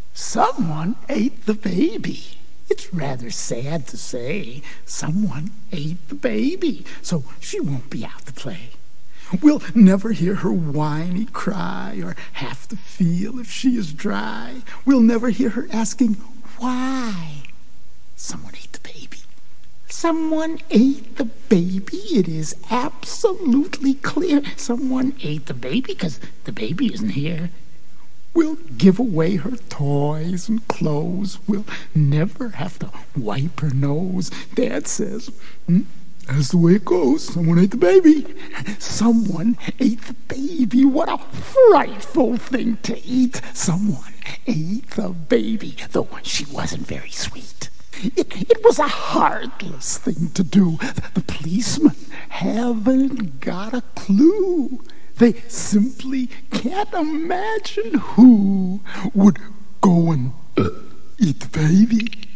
Someone ate the baby. It's rather sad to say. Someone ate the baby, so she won't be out to play. We'll never hear her whiny cry or have to feel if she is dry. We'll never hear her asking, why? Someone ate the baby. Someone ate the baby. It is absolutely clear. Someone ate the baby because the baby isn't here. We'll give away her toys and clothes. We'll never have to wipe her nose. Dad says, that's the way it goes. Someone ate the baby. Someone ate the baby. What a frightful thing to eat. Someone ate the baby, though she wasn't very sweet. It was a heartless thing to do. The policemen haven't got a clue. They simply can't imagine who would go and eat the baby.